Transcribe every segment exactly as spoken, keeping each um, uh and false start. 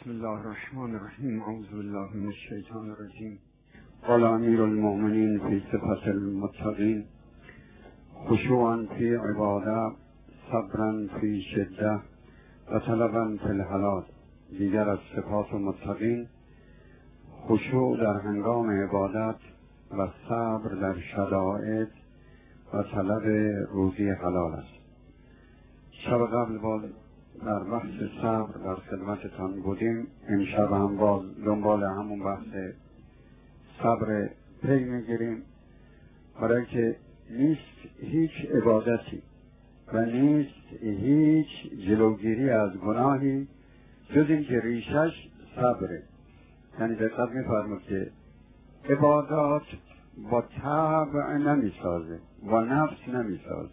بسم الله الرحمن الرحیم. اعوذ بالله من الشیطان الرجیم. قال امیر المؤمنین فی صفت المتقین خشوعا فی عباده، صبرا فی شده و طلبا فی الحلال. دیگر از صفات متقین خشوع در هنگام عبادت و صبر در شدائد و طلب روزی حلال است. شب قبل باز در بحث صبر در خدمتتان بودیم. امشب هم باز دنبال همون بحث صبر پی میگیریم، برای که نیست هیچ عبادتی و نیست هیچ جلوگیری از گناهی جز این که ریشش صبره. یعنی دقت می‌فرمایید که عبادات با طبع نمیسازه، با نفس نمیسازه.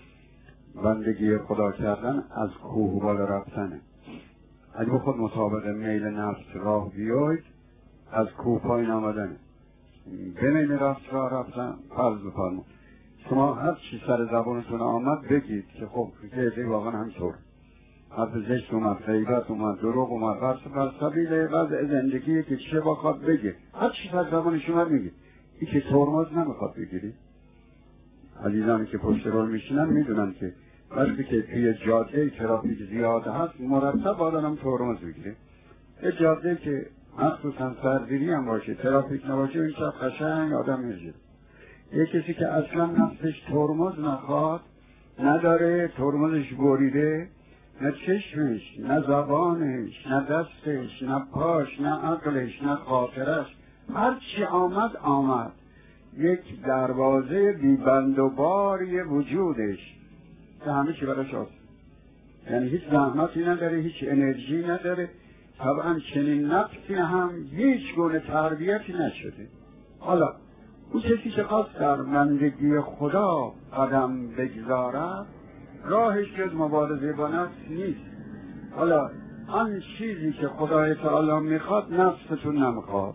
بندگی خدا کردن از کوه بالا رفتنه. اگه به خود مطابق میل نفس راه بیاید، از کوه پایین آمدنه. به میل نفس راه رفتن، فرض بفرمایید شما هر چی سر زبانتون آمد بگید که خب که واقعا همینطور، حرف زشت اومد، غیبت اومد، دروغ اومد، بر سبیل وضع زندگی که چه بخواد بگه، هر چی سر زبان شما میگید. این که ترمز نمیخواد بگیری. عزیزانی که پشت رول میشینن میدونن که وقتی که توی جاده ترافیک زیاد هست مرتب آدم ترمز بگیره. یه جاده که مخصوصا سردیری هم باشه، ترافیک نباشه، این شب قشنگ آدم میشه. یه کسی که اصلا نفسش ترمز نخواد، نداره، ترمزش بریده، نه چشمش، نه زبانش، نه دستش، نه پاش، نه عقلش، نه خاطرش، هر چی آمد آمد. یک دروازه بیبند و باری وجودش که همه چی براش آسان، یعنی هیچ زحمتی نداره، هیچ انرژی نداره. طبعا چنین نفسی هم هیچ گونه تربیتی نشده. حالا اون کسی که خواست در بندگی خدا قدم بگذارد، راهش جز مبارزه با نفس نیست. حالا آن چیزی که خدای تعالی میخواد نفستون نمیخواد،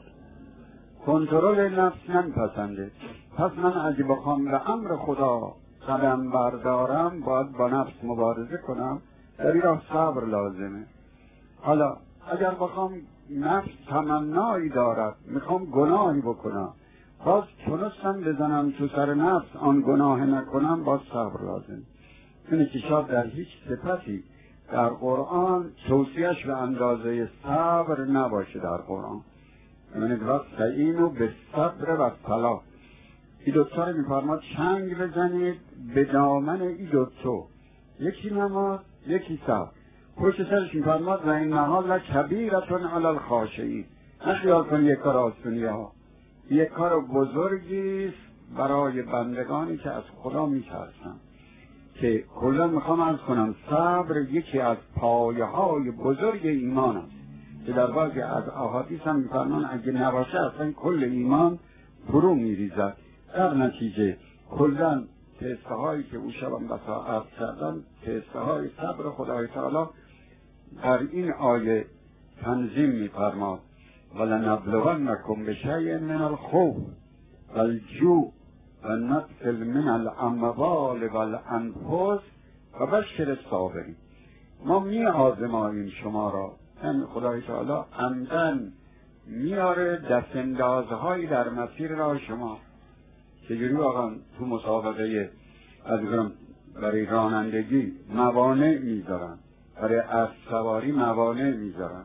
کنترل نفس نمیپسنده. پس من اگه بخوام به امر خدا قدم بردارم، باید با نفس مبارزه کنم. در این راه صبر لازمه. حالا اگر بخوام نفس تمنایی دارد، میخوام گناهی بکنم، باز تونستم بزنم تو سر نفس، آن گناه نکنم، باز صبر لازم. اینه که شاید در هیچ صفتی در قرآن توصیهش به اندازه صبر نباشه. در قرآن یعنی واستعینوا بالصبر والصلاة. این دوتا رو میفرماد چنگ بزنید به دامن این دوتا، یکی نماز یکی صبر. پشت سرش میفرماد و انها لکبیرة علی الخاشعین. نخیال کن یک کار آسونیه ها، یک کار بزرگی است برای بندگانی که از خدا میترسن. که کلا میخوام عرض کنم صبر یکی از پایه های بزرگ ایمان است که در بعضی از احادیث هم میفرمان اگه نباشه اصلا کل ایمان فرو میریزد. در نتیجه کلا تسته هایی که او شبم بسا عرض کردن، تسته های صبر خدای تعالی در این آیه تنظیم میفرماد ولنبلونکم بشیء من الخوف والجوع ونقص من الاموال والانفس وبشر الصابرین. ما می آزماییم شما را. یعنی خدای تعالی عمدن میاره دستاندازهایی در مسیر راه شما. چجوری واقعا تو مسابقه از برای رانندگی موانع میذارن، برای اسب سواری موانع میذارن،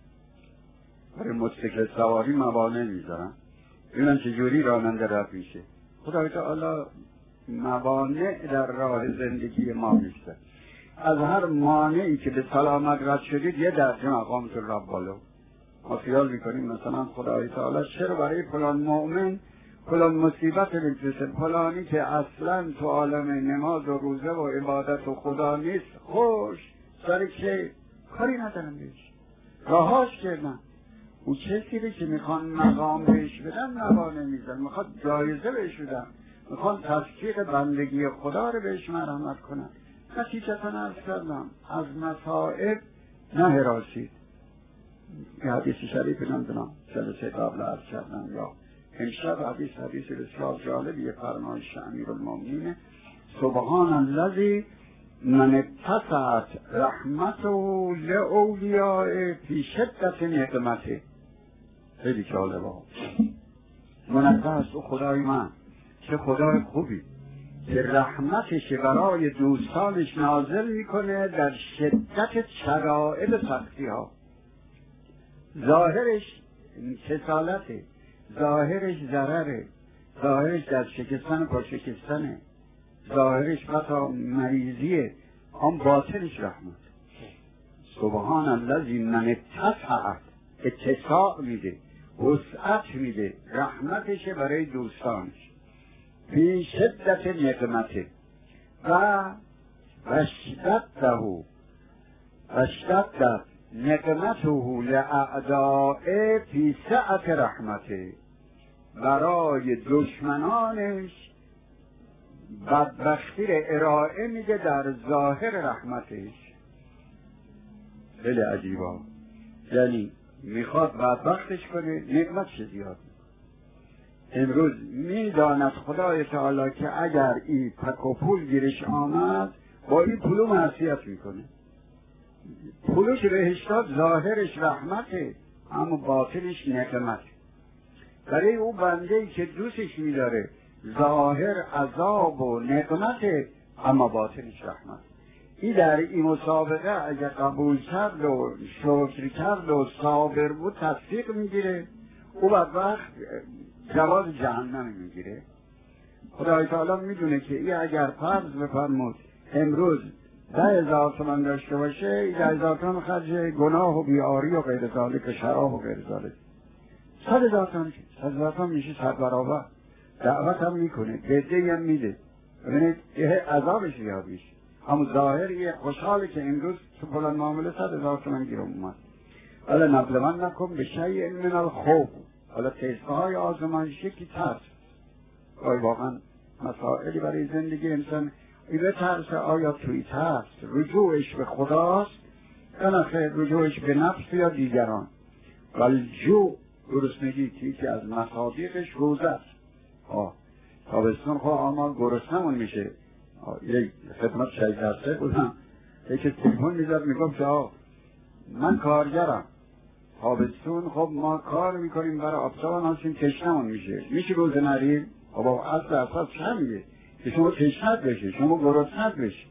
برای موتورسیکل سواری موانع میذارن. ببینن چجوری راننده رد میشه. خدای تعالی موانع در راه زندگی ما میشه. از هر مانعی که به سلامت رد شدید یه درجه مقامتون رب بالا. ما خیال میکنیم مثلا خدای تعالی چرا برای فلان مؤمن فلان مصیبت بفرسته، فلانی که اصلا تو عالم نماز و روزه و عبادت و خدا نیست، خوش سر که کاری ندارم بهش، راهاش کردن. او چیزی که میخوان مقام بهش بدن موانع میزن، میخواد جایزه بهش بدن، میخوان تصدیق بندگی خدا رو بهش مرحمت کنن. نتیجتا عرض کردم از مصائب نه هراسید. یه حدیث شریف نمیدونم جلسه قبل عرض کردم یا امشب حدیث حدیث بسیار جالبی فرمایش امیر المؤمنین سبحان الذی من اتسعت رحمته لاولیاء فی شدت نقمته. خیلی جالبه. منزه است او خدای من، چه خدای خوبی که رحمتش برای دوستانش نازل میکنه در شدت شرائط سختی ها. ظاهرش کسالته، ظاهرش ضرره، ظاهرش در شکستن پا شکستنه، ظاهرش حتی مریضیه، آن باطنش رحمت. سبحان الذی من اتسعت، اتساع میده، وسعت میده، رحمتش برای دوستانش فی شدت نقمته و وشدته وشدت نقمته لاعدائه فی سعت رحمته. برای دشمنانش بدبختی را ارائه میده در ظاهر رحمتش. خیلی عجیبه. یعنی میخواد بدبختش کنه، نعمتش زیاد. امروز میداند خدای تعالی که اگر این تک و پول گیرش آمد با این پولو معصیت میکنه. پولو که بهش داد ظاهرش رحمته اما باطنش نقمت. برای او بنده‌ای که دوستش میداره ظاهر عذاب و نقمته اما باطنش رحمت. این در این مسابقه اگر قبول کرد و شکر کرد و صابر بود تصدیق میگیره، او بدبخت جواز جهنم میگیره. خدای تعالی میدونه که این اگر فرض بفرمود امروز ده هزار تومن داشته باشه، این ده هزار تومن خرج گناه و بیاری و غیر ذالک، شراب و غیر ذالک. صد هزار تومن صد هزار تومن میشه صد برابر. دعوت هم میکنه، بدهی هم میده. ببینید یه عذابش زیاد میشه. اما ظاهر یه خوشحاله که امروز تو فلان معامله صد هزار تومن گیرم اومد. حالا نبلون نکن به شیء من الخوف. حالا تستهای آزمایشی که ترس. آیا واقعا مسائلی برای زندگی انسان ایده ترس، آیا توی ترس رجوعش به خداست یا نخیر رجوعش به نفس یا دیگران. والجوع گرسنگی که از مصادیقش روزه است. آه تابستون خواه آما گرسنمون میشه. یک خدمت شهید درسته بودم، یکی تلفن میزد میگفت آه من کارگرم، تابستون خب ما کار میکنیم برای آفتاب هستیم، تشنمون میشه، میشه روز نریم؟ خب اصل اساس چه که شما تشنت بشه، شما گرسنت بشه.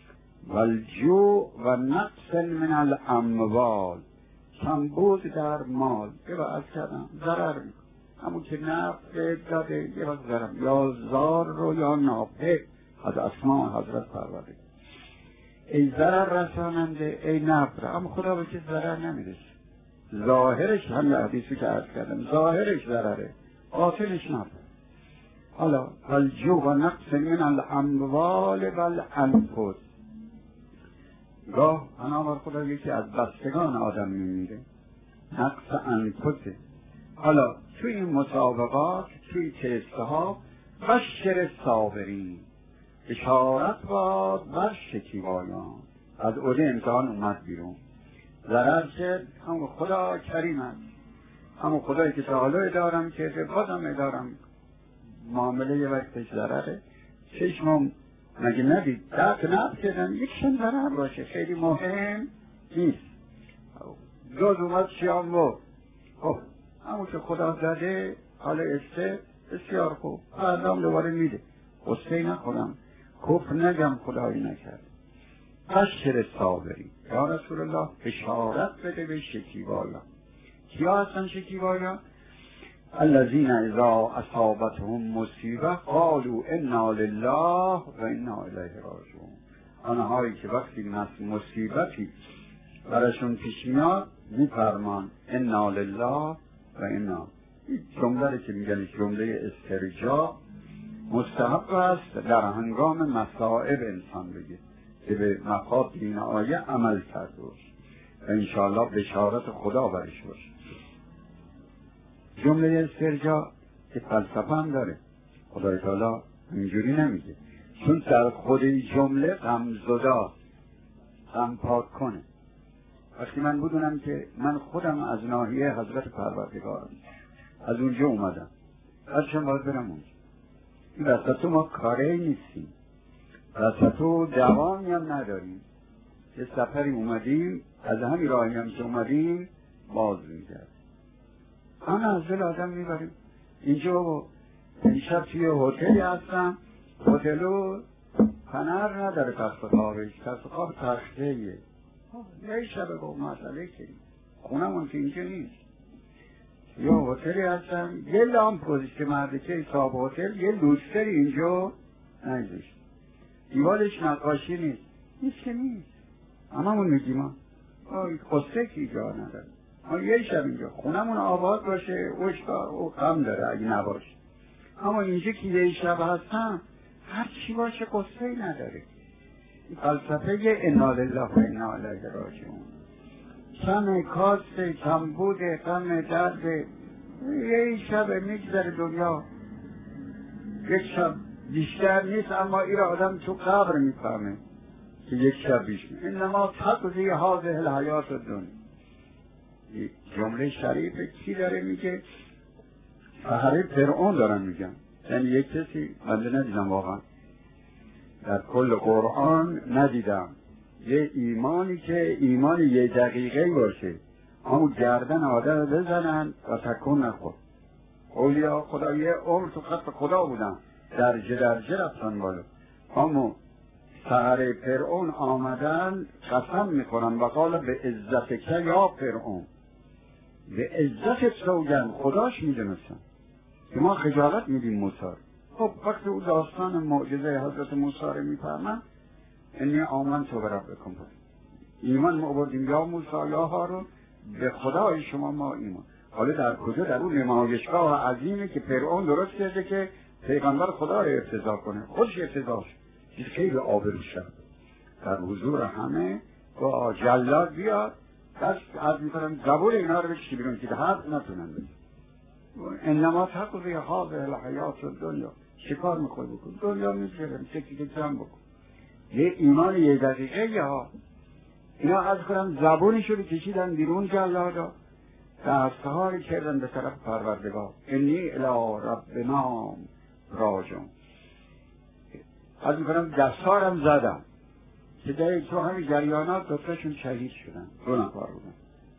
والجوع و نقص من الاموال، کمبود در مال. یه با از کردم ضرر میکن، همون که نفع داده یه وقت ضرر، یا زار رو یا نافع از اسماء حضرت پرورده. ای ضرر رساننده ای نفع، اما خدا به که ضرر نمیرسه. ظاهرش هم حدیثی که عرض کردم ظاهرش ضرره، باطنش نفع. حالا والجوع و نقص من الاموال والانفس. گاه انامر خدا یکی از بستگان آدم میمیره، نقص انفسه. حالا توی این مسابقات توی تستها بشر صابرین، اشارت باد بر شکیبایان. از اوله امتحان اومد بیرون، ضرر شد، همون خدا کریم است، همون خدایی که تعالی دارم که بازم ادارم معامله یه وقتش ضرره. چشمم مگه ندید دست نفت کردن یکشن ضرر باشه، خیلی مهم نیست. جز اومد شیام بود، خب همون که خدا زده حال استه بسیار خوب، بعدم دوباره میده، قصه نکنم کفر نگم خدایی نکرد. بشر صابری یا رسول الله اشارت بده به شکیبایان. کیا هستن شکیبایان؟ الذین اذا اصابتهم مصیبه قالوا انا لله و انا الیه راجعون. آنهایی که وقتی مصیبتی براشون پیش میاد میفرمان انا لله و انا. این جمله که میگن جمله استرجاع مستحب است در هنگام مصائب انسان بگه که به مفاد این آیه عمل کرده باشه و انشاءالله بشارت خدا برش باشه. جمله استرجاع که فلسفه هم داره، خدای تعالی اینجوری نمیگه، چون در خود این جمله غمزداست، غم پاک کنه. وقتی من بدونم که من خودم از ناحیه حضرت پروردگارم، از اونجا اومدم، هرچند باید برم اونجا، این وسط ما کاری نیستیم، وسط و دوانی هم نداریم. یه سفری اومدیم، از همین راهی هم که اومدیم باز میگرد. همه از دل آدم میبریم. اینجا دیشب توی هتلی هستم، هتلو پنر نداره تخت خوابش، تخت خواب تخته یه یه شبه با مسئله کنیم. خونمون که اینجا نیست. یا هتلی هستم، یه لامپ گذاشته مردکه صاحب هتل، یه لوستر اینجا نگذاشته، دیوارش نقاشی نیست، نیست که نیست. هممون میگیم ما قصه که جا نداره. ما یه شب اینجا خونمون آباد باشه، اوشکار او غم داره اگه نباشه. اما اینجا که یه شب هستم هر چی باشه قصه نداره. فلسفه انا لله و انا الیه راجعون. کم کاسته، کم بوده، غم درد، یه شب میگذره دنیا، یک شب بیشتر نیست. اما این آدم تو قبر میفهمه که یک شب بیشتر. انما تقضی هذه الحیات الدنیا. جمله شریف کی داره میگه؟ فهره فرعون دارن میگن. یعنی یک کسی بنده ندیدم واقعا در کل قرآن ندیدم یه ایمانی که ایمان یه دقیقه باشه، اما گردن آدم بزنن و تکون نخور. اولیا خدا یه عمر تو خط خدا بودن، درجه درجه رفتن بالا. اما سحر فرعون آمدن قسم میخورن و قال به عزت که یا فرعون، به عزت سوگن خداش میدونستن که ما خجالت میدیم موسی. خب وقتی او داستان معجزه حضرت موسی رو میفهمن، انی آمنت بربکم، ایمان ما آوردیم یا موسی یا هارون، به خدای شما ما ایمان. حالا در کجا؟ در اون نمایشگاه عظیمی که فرعون درست کرده که پیغمبر خدا رو ابتضاع کنه، خودش ابتضاع شد، خیلی آبرو شد در حضور همه با جلاد بیاد دست عرض میکنم قبول اینا رو بکشی بیرون که حرف نتونن بگن. انما تقضی هذه الحیات الدنیا. چه کار میخوای بکن؟ دنیا میگذرم، چکی که جمع بکن. یه ایمان یه دقیقه یه ها. اینا عرض کنم زبونشو رو کشیدن بیرون جلادا، دستها رو کردن به طرف پروردگار. انی الی ربنا راجعون. عرض میکنم دستارم زدم که در تو همین جریانات دوتاشون شهید شدن، دو نفر بودن.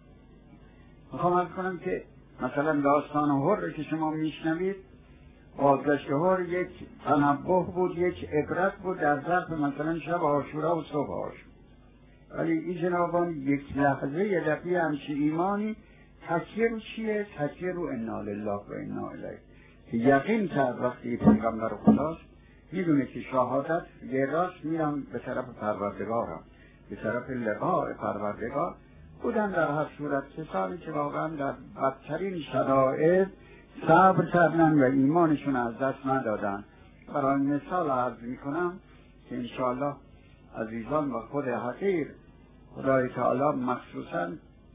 میخوام عرض کنم که مثلا داستان هر که شما میشنوید، بازگشت هر یک تنبه بود، یک عبرت بود در ظرف مثلا شب عاشورا و صبح عاشورا. ولی این جنابان یک لحظه یه دفعه همچه ایمانی تکیه رو چیه؟ تکیه رو انا لله و انا الیه، که یقین کرد وقتی پیغمبر خداست، میدونه که شهادت یه راست میرم به طرف پروردگارم، به طرف لقاء پروردگار. بودن در هر صورت کسانی که واقعا در بدترین شرایط صبر کردن و ایمانشون از دست ندادن. برای مثال عرض میکنم که انشاءالله عزیزان و خود حقیر خدای تعالی مخصوصا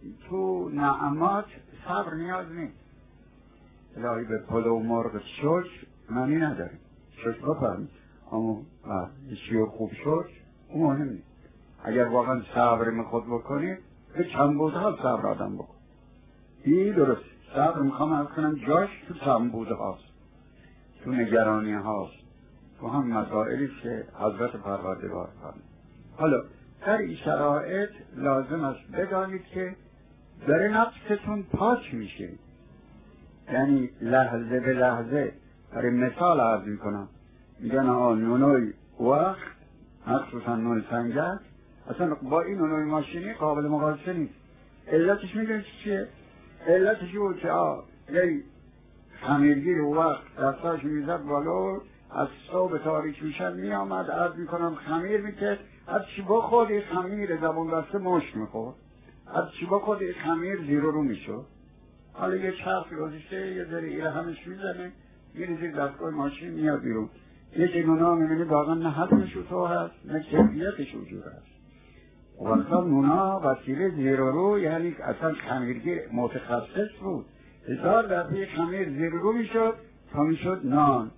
تو نعمات صبر نیاز نیست. الهی به پل و مرغ شش معنی نداریم، شش بفرمید، اما چیو خوب شش اون مهم نیست. اگر واقعا صبر میخواد بکنید به چنبوده ها صبر آدم بکن. این درست صبر میخوام از کنم جاش تو چنبوده هاست، تو نگرانی هاست، تو هم مسائلی که حضرت پروردگار فرمود. حالا در این شرایط لازم است بدانید که داره نفستون پاک میشه، یعنی لحظه به لحظه. برای مثال عرض میکنم، میگن آه نونوی وقت مخصوصا نون سنگک اصلا با این نونوی ماشینی قابل مقایسه نیست. علتش میدونید چیه؟ علتش بود که آه یه خمیرگیر وقت دستاش میزد بالا، از صبح تاریک میشن میامد عرض میکنم خمیر میکرد، از چی بخورد این خمیر زبون بسته مشت میخورد، از چی بخورد این خمیر زیر رو میشد. حالا یه چرخ گذاشته یه ذره ایره همش میزنه، میره زیر دستگاه ماشین میاد بیرون. یه نونا میبینی واقعا نه حجمش تو هست نه کیفیتش وجود هست. واقعا نونا وسیله زیر رو، یعنی اصلا خمیرگیر متخصص بود، هزار دفعه خمیر زیر رو میشد تا میشد نان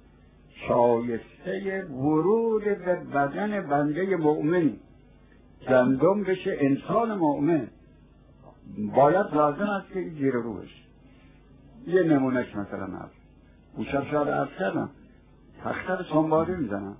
شایسته ورود به بدن بنده مؤمن، گندم بشه انسان مؤمن. باید لازم است که زیر رو بشه. یه نمونهش مثلا هست، او شب شاید عرض کردم تختر سنباده میزنم،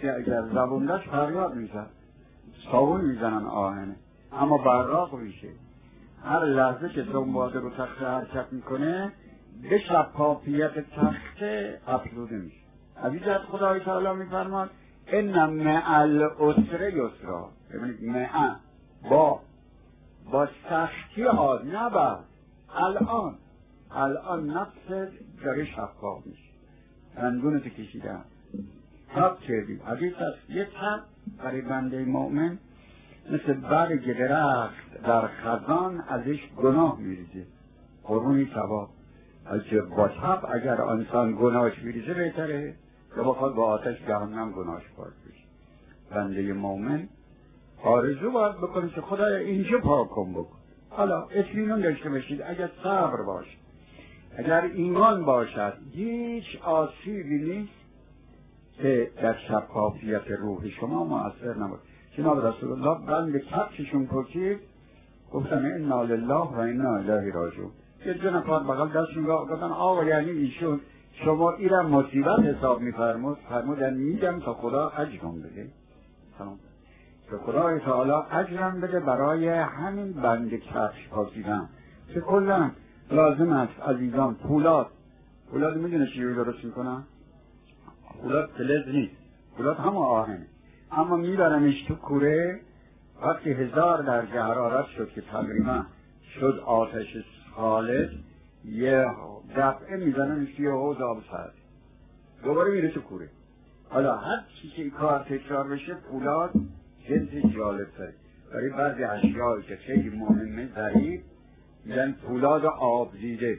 که اگر زبوندش فریاد میزد، صابون میزنن آهنه، اما براق میشه. هر لحظه که سنباده رو تخته حرکت میکنه به شفافیت تخته افزوده میشه. از این جهت خدای تعالی میفرماد ان مع العسر یسرا، ببینید مع با با سختی ها، نه بعد، الان الان نفس داره شفاف میشه. رنگونتو کشیدن تب کردیم. حدیث هست یک تب برای بنده مؤمن مثل برگ درخت در خزان ازش گناه میریزه، قرونی ثواب. از که با تب اگر انسان گناهش میریزه بهتره که بخواد با آتش جهنم گناهش پاک بشه. بنده مؤمن آرزو باید بکنه که خدای اینجا پاک کن بکن. حالا اطمینان داشته باشید اگر صبر باشه، اگر ایمان باشد، هیچ آسیبی نیست که در شفافیت روح شما مؤثر نباشه. جناب رسول الله بند کفششون پکید، گفتن انا لله و انا الیه راجعون. یه دو نفر بغل دستشون گفتن آقا یعنی ایشون شما ایرم مصیبت حساب میفرمود؟ فرمودن میگم تا خدا اجرم بده، تمام، که خدای تعالی اجرم بده برای همین بند کفش پاکیدن که کلا لازم است. عزیزان پولاد پولاد میدونه چی درست میکنن؟ پولاد فلز نیست، پولاد هم آهنه، اما میبرنش تو کوره. وقتی هزار درجه حرارت شد که تقریبا شد آتش خالص، یه دفعه میزننش توی حوض آب سرد، دوباره میره تو کوره. حالا هر چی که این کار تکرار بشه پولاد جنس جالب تره. برای بعضی اشیایی که خیلی مهمه ظریف میگن پولاد آب دیده،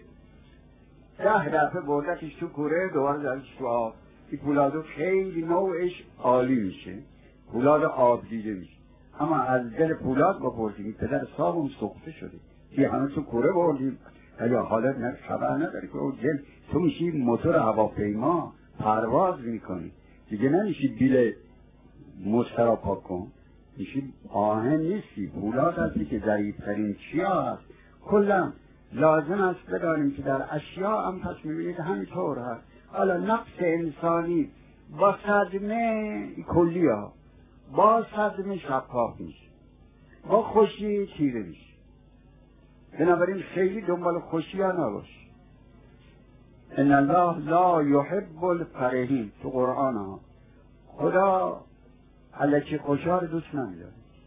ده دفعه بردتش تو کوره دوباره درش تو آب. این پولادو خیلی نوعش عالی میشه، پولاد آب دیده میشه. اما از دل پولاد بپرسیم پدر صاحبم سوخته شده که همه تو کوره بردیم، ولی حالت نه خبر نداری که اون جن تو میشی موتور هواپیما پرواز میکنی دیگه، نمیشی بیل مسترا پاک کن، میشی آهن نیستی، پولاد هستی که ظریف‌ترین چیا هست. کلا لازم است بدانیم که در اشیاء هم پس میبینید همینطور هست. حالا نفس انسانی با صدمه کلی ها، با صدمه شفاف میشه، با خوشی تیره میشه. بنابراین خیلی دنبال خوشی ها نباش. ان الله لا یحب الفرحین، تو قرآن ها خدا الکی خوشا رو دوست نمیداره.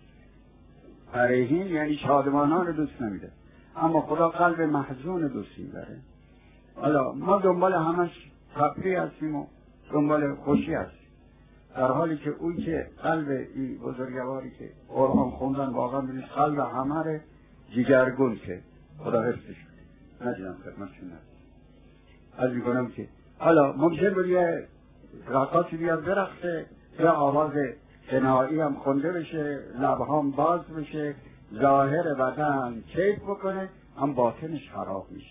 فرحین یعنی شادمانان رو دوست نمیداره، اما خدا قلب محزون دوست میداره. حالا ما دنبال همش تفریح هستیم و دنبال خوشی هستیم، در حالی که اون که قلب این بزرگواری که قرآن خوندن واقعا بینید قلب همه رو جگرگون که خدا حفظش کنه. ندیدم خدمتشون نست از میکنم که حالا ممکن بود یه رقاصی بیاد برخته، یا آواز غنایی هم خونده بشه، لبهام باز بشه، ظاهر بدن کیف بکنه، هم باطنش خراب میشه.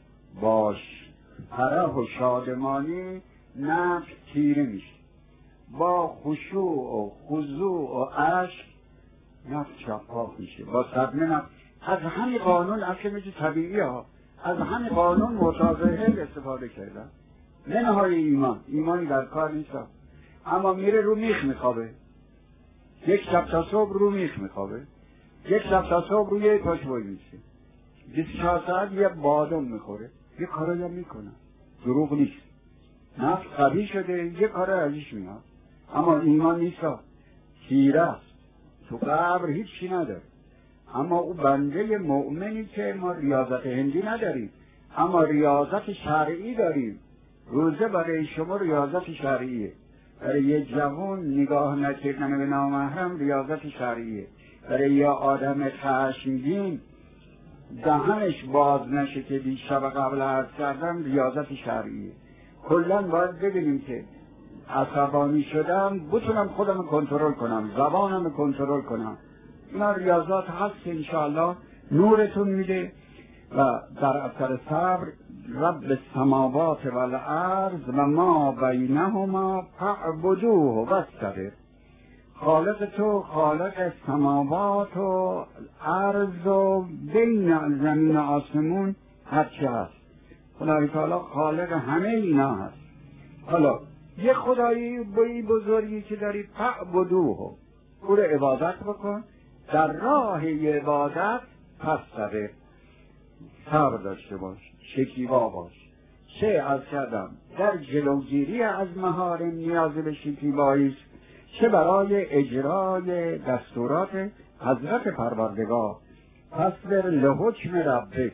باش فرح و شادمانی نفس تیره میشه، با خشوع و خضوع و عشق نفس شفاف میشه، با صدمه نفس. از همین قانون اصلا میشه طبیعی ها، از همین قانون متظاهر استفاده کردن. منهای ایمان، ایمانی در کار نیست، اما میره رو میخ میخوابه، یک شب تا صبح رو میخ میخوابه، یک شب تا صبح روی یک پاش وای میشه، بیست و چهار ساعت یه بادم میخوره، یه کارایی هم میکنه، دروغ نیست، نفس قوی شده، یه کار ازش میاد. اما ایمان نیست، تیره است، تو قبر هیچی نداره. اما او بنده مؤمنی که ما ریاضت هندی نداریم، اما ریاضت شرعی داریم. روزه برای شما ریاضت شرعیه، برای یه جوان نگاه نکردن به نامحرم ریاضت شرعیه، برای یه آدم خشمگین دهنش باز نشه که دیشب قبل عرض کردم ریاضت شرعیه. کلا باید ببینیم که عصبانی شدم بتونم خودم کنترل کنم، زبانم کنترل کنم. اینا ریاضات هست که انشاءالله نورتون میده. و در اثر صبر رب السماوات والارض و ما بینهما فاعبدوه واستغفر. خالق تو خالق سماوات و ارض و بین زمین و آسمون هرچی هست، خدای تعالی خالق همه اینا هست. حالا یه خدایی بایی بزرگی که داری فعبدوه، او رو عبادت بکن، در راه عبادت پس صبر، صبر داشته باش، شکیبا باش. چه از کردم در جلوگیری از محارم نیاز به شکیبایی است، چه برای اجرای دستورات حضرت پروردگار. فاصبر لحکم ربک،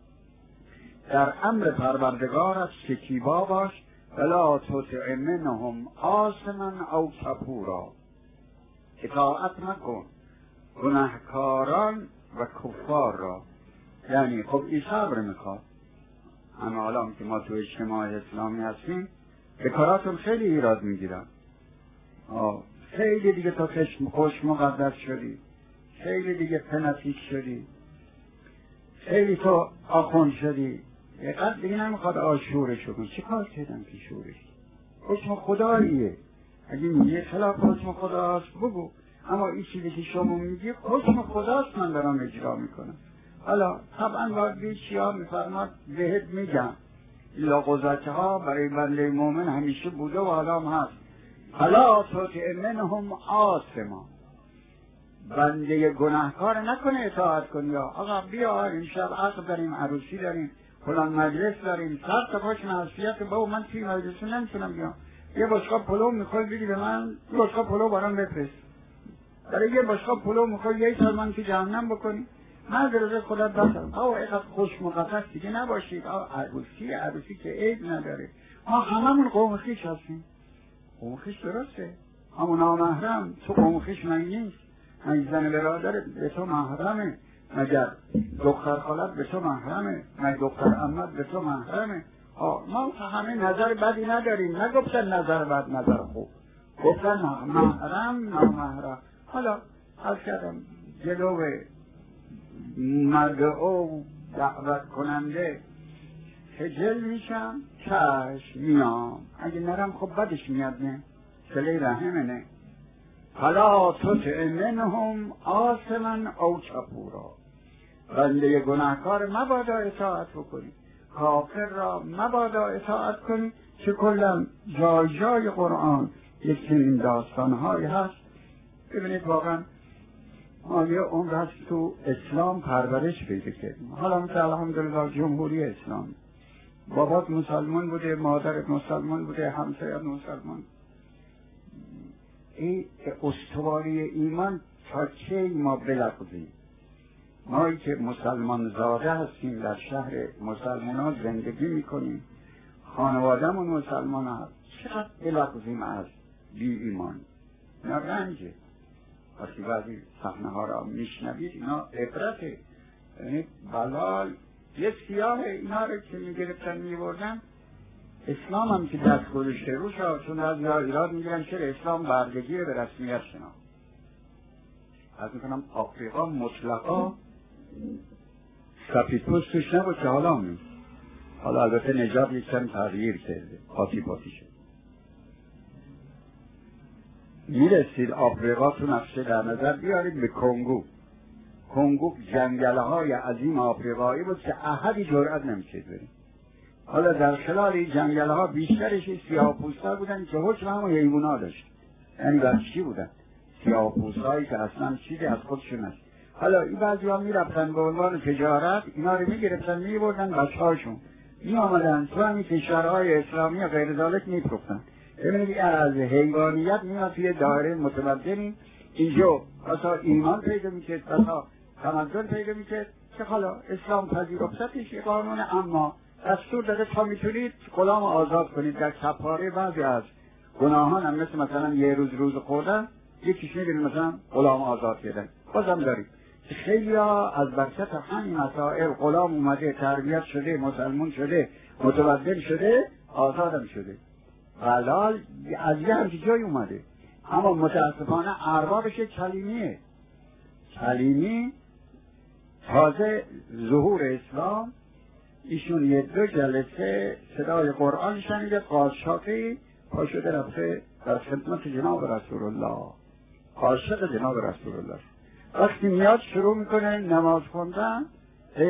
در امر پروردگارت شکیبا باش. ولا تطع منهم آثما او کفورا، اطاعت مکن گناهکاران و کفار را. یعنی خب این صبر میخواد. اما حالا که ما تو اجتماع اسلامی هستیم به کاراتون خیلی ایراد میگیرم. خیلی دیگه تو خوش مقدس شدی، خیلی دیگه فناتیک شدی، خیلی تو آخوند شدی، یقدر دیگه نمیخواد آشورشو کن. چه کار کردم که شورش؟ حکم خداییه. اگه میگه خلاف حکم خداست بگو، اما این چیزی که شما میگی حکم خداست، من دارم اجرا میکنم. حالا طبعا باید شیعه میفرماد بهت میگم ایلا قضاته ها برای بنده مومن همیشه بوده و حالا هم هست. حالا تطع منهم آثما، بنده گناهکار نکنه اطاعت کن. یا آقا بیا امشب عقد داریم، عروسی داریم، فلان مجلس داریم، سر تا پاش معصیت با من توی مجلس نمیتونم بیام. یه بشقاب پلو میخوای بگی به من یه بشقاب پلو برام بفرست. برای یه بشقاب پلو میخوای یه سال من که جهنم بکنی. من در رضا خودت بسرم. آقا اینقدر خوش مقدس دیگه نباشید. آقا عروسی عروسی که عیب نداره. ما هممون قوم خویش هستیم. قوم خویش درسته. اما نامحرم تو قوم خویش من نیست. من زن برادر به تو محرمه، مگر دختر خالت به تو محرمه، مگر دختر عمت به تو محرمه. ما همه نظر بدی نداریم. نگفتن نظر بد نظر خوب، گفتن محرم نامحرم. حالا از کردم جلو مدعو دعوت کننده خجل میشم، چشم میام، اگه نرم خب بدش میاد. نه سلی رحمه. نه فلا تطع منهم آثما او کفورا، بنده گناهکار مبادا اطاعت بکنی، کافر را مبادا اطاعت کنی. که کلا جای جای قرآن یک چنین داستانهایی هست. ببینید واقعا ما یه عمر هست تو اسلام پرورش پیدا کردیم. حالا مثل الحمدلله جمهوری اسلامی، بابات مسلمان بوده، مادرت مسلمان بوده، همسایت مسلمان. این استواری ایمان تا چه ما بلغزیم؟ مایی که مسلمان زاده هستیم، در شهر مسلمان ها زندگی میکنیم، خانوادهمون مسلمان هست، چقدر بلغزیم از بی ایمان؟ اینا رنجه. وقتی بعضی صحنه ها را میشنوید اینا عبرته. یعنی بلال یه سیاه اینا رو که میگرفتن میبردن، اسلام هم که دست گذاشته روش ها، چون از یا ایراد میگیرن چرا اسلام بردگی به رسمیت شنا. از میکنم آفریقا مطلقا سفید پوست توش نبود که حالا می حالا البته نجات یک کم تغییر کرده، پاتی پاتی شد. میرسید آفریقا تو نقشه در نظر بیارید به کنگو. کنگو جنگله های عظیم آفریقایی بود که احدی جرأت نمی‌کرد بریم. حالا در خلال این جنگله ها بیشترش سیاه پوستا بودن که حکم همون حیونا داشت، یعنی وحشی بودن، سیاه پوستایی که اصلا چیزی از خودشون هست. حالا این بعضی ها میرفتن به عنوان تجارت، اینا رو میگرفتن میبردن بچه هاشون می آمدن تو همین کشورهای اسلامی و غیر ذالک میفروختن. ببینید از حیوانیت میاد توی دایره متمدنی، اینجا اصلا ایمان پیدا میکرد، اصلا تمدن پیدا میکرد که حالا اسلام پذیرفتش قانون. اما دستور داده تا میتونید غلام آزاد کنید. در کفاره بعضی از گناهان هم مثل مثلا یه روز روز خوردن، یکیش میگه مثلا غلام آزاد کردن، بازم دارید. خیلی ها از برکت همین مسائل غلام اومده، تربیت شده، مسلمان شده، متمدن شده، آزادم شده. بلال از یه همچی جای اومده. اما متاسفانه اربابش کلیمیه. کلیمی تازه ظهور اسلام، ایشون یه دو جلسه صدای قرآن شنیده، قاشقی پا شده رفته در خدمت جناب رسول الله، قاشق جناب رسول الله. وقتی میاد شروع میکنه نماز خوندن،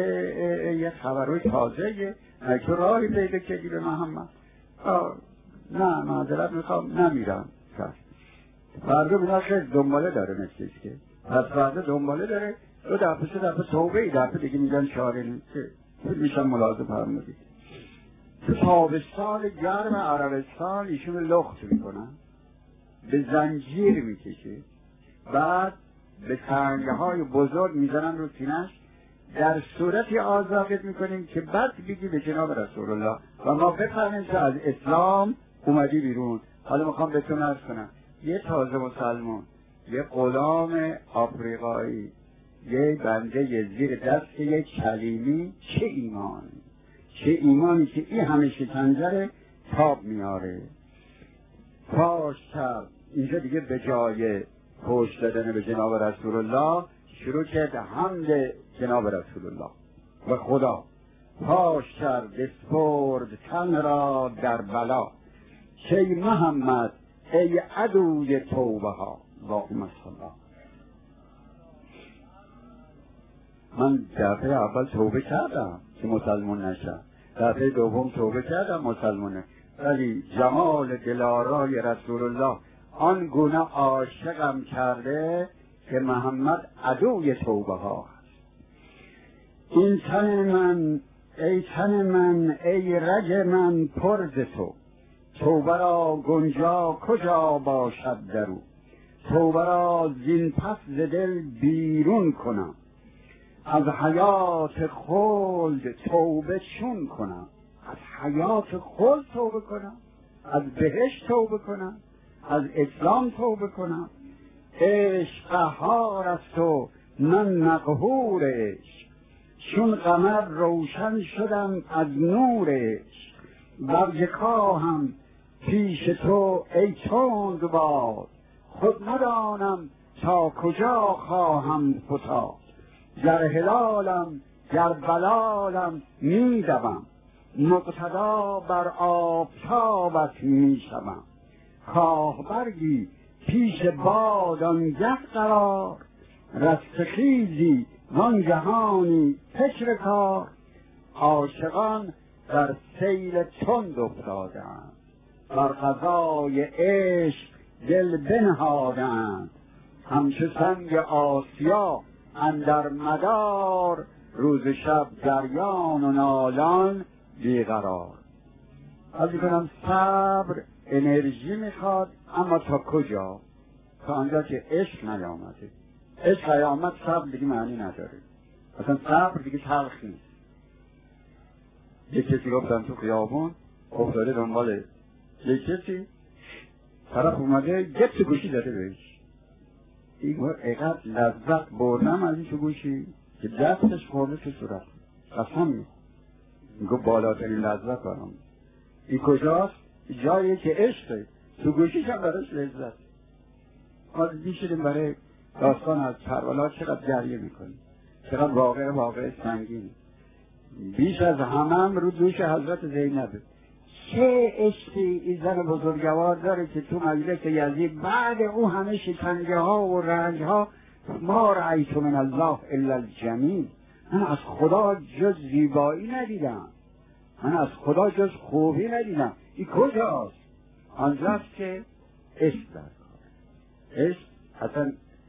یه خبروی تازه، یه تو راهی پیدا کردی به محمد. نه معذرت میخوام نمیرم. فردا مینا خیلی دنباله داره مثل که پس فردا دنباله داره، دو دفعه سه دفعه توبه ای دفعه دیگه میگن چاره نیست که میشن ملاحظه فرمودید. تو تابستان گرم عربستان ایشون لخت میکنن، به زنجیر میکشه، بعد به تنگه های بزرگ میزنن رو سینه‌اش، در صورتی آزادت میکنیم که بعد بگی به جناب رسول الله و ما بفهمیم که از اسلام اومدی بیرون. حالا میخوام بهتون عرض کنم، یه تازه مسلمان، یه غلام آفریقایی، یه بنده یه زیر دست یه کلیمی، چه ایمانی، چه ایمانی که این همه شکنجه تاب میاره. پاش کرد اینجا دیگه به جای پشت دادن به جناب رسول الله شروع کرد حمد جناب رسول الله و خدا. پاش کرد بسپرد تن را در بلا، چه محمد ای عدوی توبه ها. اللهم صل. من دفعه اول توبه کردم که مسلمان نشم، دفعه دوم توبه کردم مسلمان نشم، ولی جمال دلارای رسول الله آن گونه عاشقم کرده که محمد عدوی توبه ها هست. این تن من ای تن من ای رگ من پر ز تو، توبه را گنجا کجا باشد درو، توبه را زین پس ز دل بیرون کنم، از حیات خلد توبه چون کنم. از حیات خلد توبه کنم، از بهشت توبه کنم، از اسلام توبه کنم. عشق قهار است و من مقهور عشق، چون قمر روشن شدم از نور عشق. برگ کاهم پیش تو ای تند باد، خود ندانم تا کجا خواهم فتاد. گر هلالم گر بلالم میدوم، مقتدا بر آفتابت میشوم. کاه برگی پیش باد آنگه قرار، رستخیزی وان جهانی فکر کار. عاشقان در سیل تند افتادند، بر قضای عشق دل بنهادند. همچو سنگ آسیا اندر مدار، روز شب دریان و نالان بیقرار. از کنم صبر انرژی میخواد، اما تا کجا؟ تا آنجا که عشق نیامده. عشق نیامد صبر دیگه معنی نداره، اصلا صبر دیگه تلخ نیست. یک کسی گفتم تو خیابون افتاده دنبال یک کسی، طرف اومده یک تو گوشی داده بهش. این گوه اقدر لذت بردم از این تو گوشی که دستش خورده تو صورت. قسم می میگو بالاترین لذت برام. این کجاست؟ جایی که عشقه، تو گوشیش هم براش لذت. ما بیشتریم برای داستان از کربلا چقدر گریه میکنیم، چقدر واقع واقع سنگین. بیش از همه هم رو دوش حضرت زینبه. چه عشقی این زن بزرگوار داره که تو مجلس یزید بعد او همه شکنجه ها و رنج ها، ما رأیت من الله الا الجمیل، من از خدا جز زیبایی ندیدم، من از خدا جز خوبی ندیدم. این کجاست؟ آنجاست که عشق در کار. عشق اصلا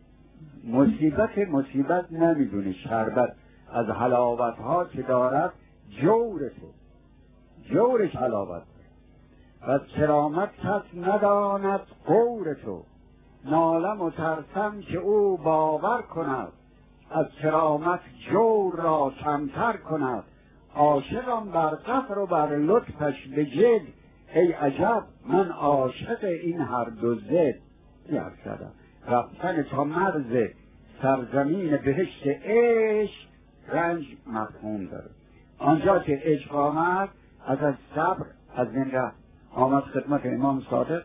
مصیبت مصیبت نمیدونه، شربت از حلاوت ها که دارد جور تو، جورش حلاوت و از کرامت کس نداند قور تو. نالم و ترسم که او باور کند، از کرامت جور را کمتر کند. عاشقم بر قهر و بر لطفش به جد، ای عجب من عاشق این هر دو زد. یاد کردم رفتن تا مرز سرزمین بهشت عشق رنج مفهوم داره. آنجا که عشق آمد از از صبر از این رفت. آمد خدمت امام صادق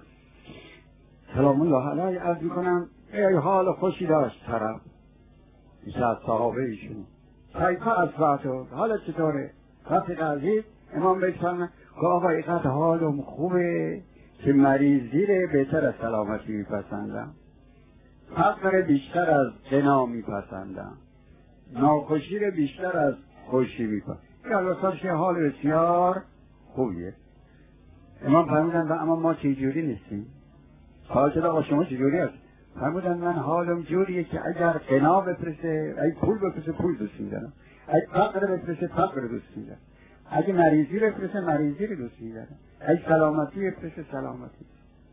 سلام الله علیه، عرض میکنم ای حال خوشی داشت طرف میشه از صحابه ایشون، کیفه اصبحتو، حالت چطوره؟ وقتی قضید امام بفرمه که آقا اینقدر حالم خوبه که مریضی رو بهتر از سلامتی میپسندم، فقر بیشتر از غنا میپسندم، ناخوشی رو بیشتر از خوشی میپسندم. این البته حال بسیار خوبیه. امام فرمودن اما ما چجوری نیستیم؟ سوال شد آقا شما چجوری هست؟ فرمودن من حالم جوریه که اگر غنا بفرسته، اگه پول بفرسته پول دوست میدارم، اگه فقر بفرسته فقر دوست میدارم، اگه مریضی بفرسته مریضی رو دوست میدارم، اگه سلامتی بفرسته سلامتی.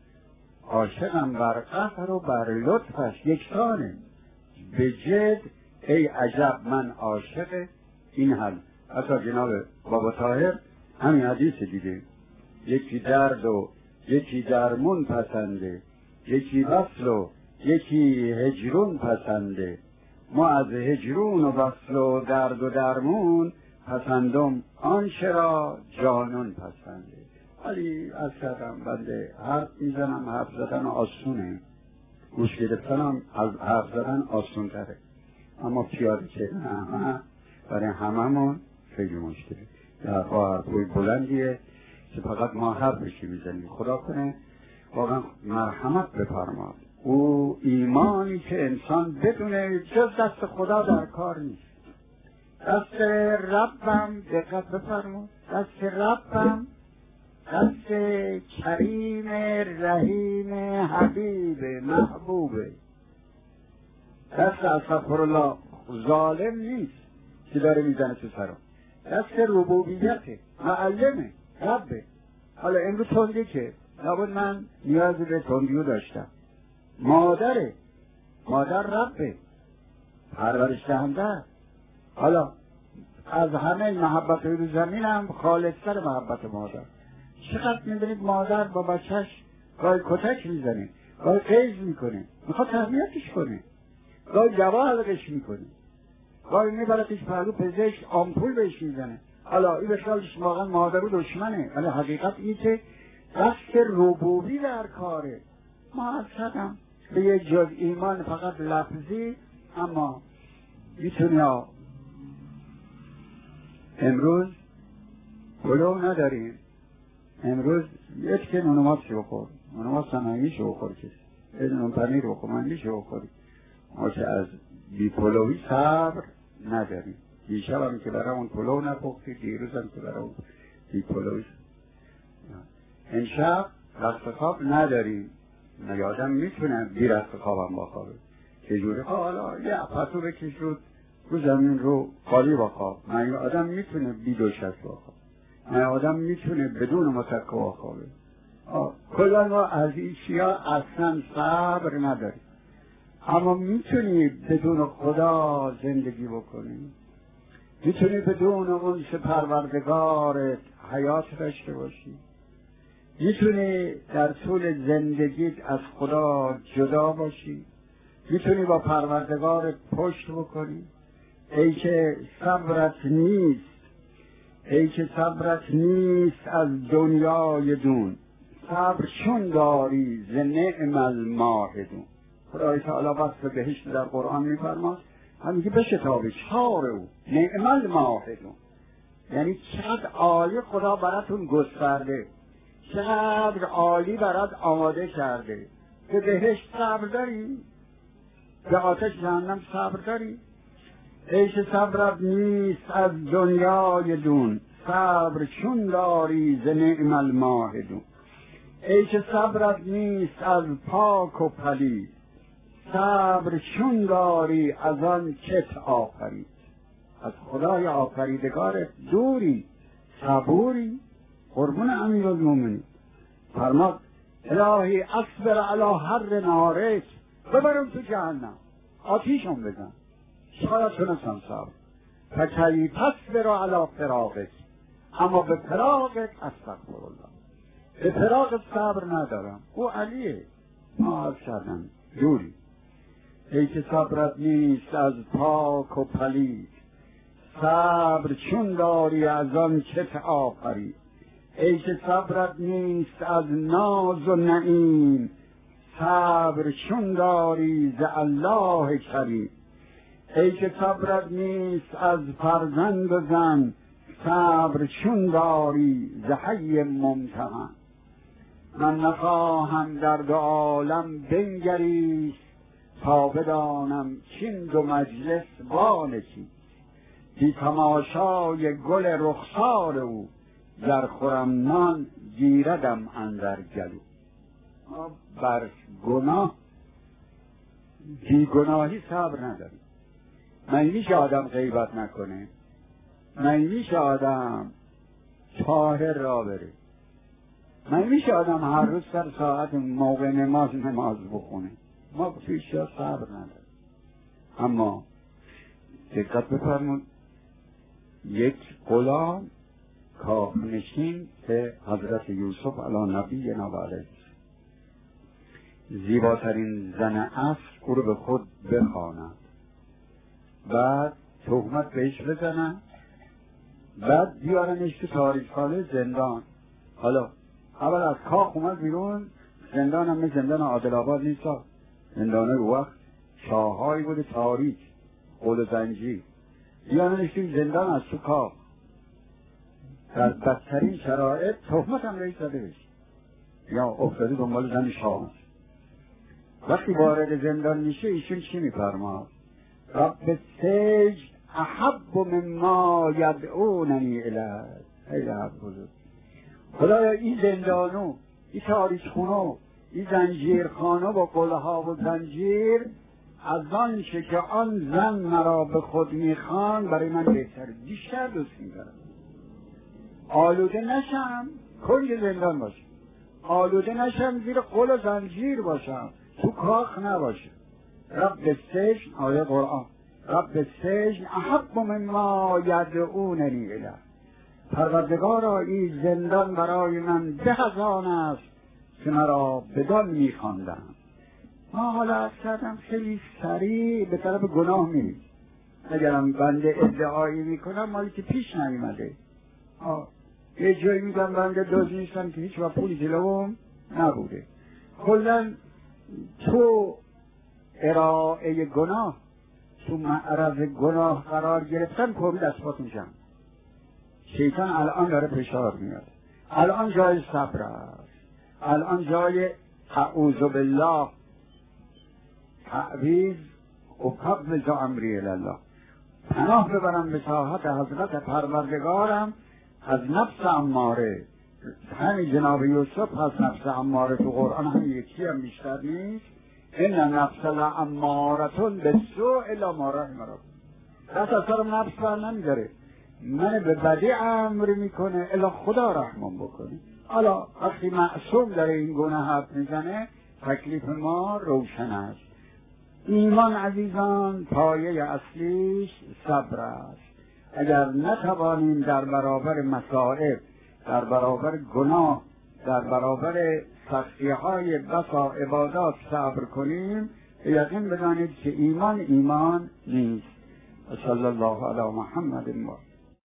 عاشقم بر قهر و بر لطفش یکسانه، به جد ای عجب من عاشق این حل. حتی جناب بابا طاهر همین حدیث دیگه، یکی درد و یکی درمون پسنده، یکی وصل و یکی هجرون پسنده، ما از هجرون و وصل و درد و درمون پسندم آنچه را جانون پسنده. ولی از کردم بنده حرف میزنم، حرف زدن آسونه، گوش گرفتنم از حرف زدن آسون تره، اما پیاده که همه برای هممون خیلی مشکله. در حرفوی بلندیه که فقط ما حرفشی میزنیم. خدا کنه واقعا مرحمت بفرماد. او ایمانی که انسان بدونه جز دست خدا در کار نیست. دست ربم دقت بفرماد، دست ربم دست کریم رحیم حبیب محبوبه. دست استغفرالله ظالم نیست که داره میزنه تو سرم، دست ربوبیته، معلمه، ربه. حالا امروز تندی که لابد من نیازی به تندیو داشتم، مادره، مادر ربه، پرورش دهنده. حالا از همه محبت روی زمین هم خالصتر محبت مادر. چقدر میبینید مادر با بچهش گاهی کتک میزنه، گاهی قیز میکنه، میخواد تربیتش کنه، گاهی جوا حلقش میکنه، گاهی میبردش پهلو پزشک آمپول بهش میزنه. حالا این بخیالش واقعا مادر و دشمنه، ولی حقیقت اینه که دست ربوبی در کاره. ما از کردم به یه جز ایمان فقط لفظی، اما میتونی ها امروز پلو نداریم، امروز یک که نونمات شو بخور، نونمات سنهایی شو بخور، کسی بدون پنیر بخور، منگی شو بخوری. ما که از بی پلوی صبر نداریم. دیشب هم که برای اون پلو نپختی، دیروز هم که برای اون بی پلوی. امشب رخت خواب نداریم، نه آدم میتونه بی رخت خواب هم بخوابه. چجوری؟ حالا یه پتو بکش رو رو زمین رو خالی بخواب. نه آدم میتونه بی دوشت بخواب، نه آدم میتونه بدون متکه بخوابه. کلا ما از این چیا اصلا صبر نداریم، اما میتونی بدون خدا زندگی بکنی، میتونی بدون اون چه پروردگارت حیات داشته باشی، میتونی در طول زندگیت از خدا جدا باشی، میتونی با پروردگارت پشت بکنی. ای که صبرت نیست، ای که صبرت نیست از دنیای دون، صبر چون داری ز نعم الماهدون. خدای تعالی وصف بهشت در قرآن میفرماد، همینکه بشتابه چار او نعم الماهدون، یعنی چقدر عالی خدا براتون گسترده، چقدر عالی برات آماده کرده. به بهشت صبر داری؟ به آتش جهنم صبر داری؟ ای که صبرت نیست از دنیای دون، صبر چون داری ز نعم الماهدون. ای که صبرت نیست از پاک و پلید، صبر چون داری از آن کت آفرید. از خدای آفریدگارت دوری، صبوری. قربون امیرالمومنین فرماد الهی اصبر علی حر نارک، ببرم تو جهنم، آتیشم بزن، شاید تونستم صبر. فکی تصبر علی فراقک، اما به فراقت استغفرالله، به فراقت صبر ندارم. او علیه، ما از کردن دوری. ای که صبرت نیست از پاک و پلید، صبر چون داری از آن کت آفرید. ای که صبرت نیست از ناز و نعیم، صبر چون داری ز الله کریم. ای که صبرت نیست از فرزند و زن، صبر چون داری ز حی ممتحن. من نخواهم در دو عالم بنگریست، تا بدانم چین دو مجلس بان چیست. بی تماشای گل رخسار او، گر خورم نان گیردم اندر گلو. ما بر گناه بی گناهی صبر نداریم. من میشه آدم غیبت نکنه، من میشه آدم طاهر را بره، من میشه آدم هر روز سر ساعت موقع نماز نماز بخونه. ما پیش صبر نداریم. اما دقت بفرمون، یک غلام کاخنشین که حضرت یوسف علی نبینا و علیه زیباترین زن عصر او رو به خود بخواند، بعد تهمت بهش بزنن، بعد بیارنش تو تاریخ‌خانه زندان. حالا اول از کاخ اومد بیرون، زندان هم زندان عادل آباد نیست، زندانه رو وقت چاهایی بوده تاریک، قل و زنجیر. بیارنش توی زندان از تو کاخ در بدترین شرایط، تهمت هم رئیس زده بشه یا افتاده دنبال زن شاه است. وقتی وارد زندان میشه ایشون چی میفرماد؟ رب السجن احب مما یدعوننی الیه. خیلی حرف بزرگ. خدایا این زندانو، این تاریخخونو، این زنجیرخانه با قلها و زنجیر از آن چه که آن زن مرا به خود میخوان برای من بهتر، بیشتر دوست میدارم. آلوده نشم کنج زندان باشم، آلوده نشم زیر قل و زنجیر باشم، تو کاخ نباشم. رب السجن، آیه قرآن، رب السجن احب مما یدعوننی الیه. پروردگارا این زندان برای من به از آن است که مرا بدان میخواندم. ما حالا از کردم خیلی سریع به طرف گناه میریم. اگرم بنده ادعایی میکنم مالی که پیش نیومده. یه جایی میگم بنده دوز نیستم که هیچ و پولی جلوم نبوده. کلن تو ارائه گناه، تو معرض گناه قرار گرفتن کبی دستباتون جمع. شیطان الان داره فشار میاد، الان جای صبر است، الان جای اعوذ بالله، تعویض و قبض امری الله، پناه ببرم به ساحت حضرت پروردگارم از نفس اماره. همین جناب یوسف از نفس اماره تو قرآن هم یکی هم بیشتر نیست. این نفس لامارتون بالسوء الا ما رحم ربک. دست از سرم نفس بر نمیداره، من به بدی امر میکنه الا خدا رحمان بکنه. حالا وقتی معصوم داره این گونه حرف میزنه تکلیف ما روشن است. ایمان عزیزان پایه اصلیش صبر است. اگر نتوانیم در برابر مصائب، در برابر گناه، در برابر سختی های بسا عبادات صبر کنیم، یقین بدانید که ایمان ایمان نیست. صلی الله علی محمد و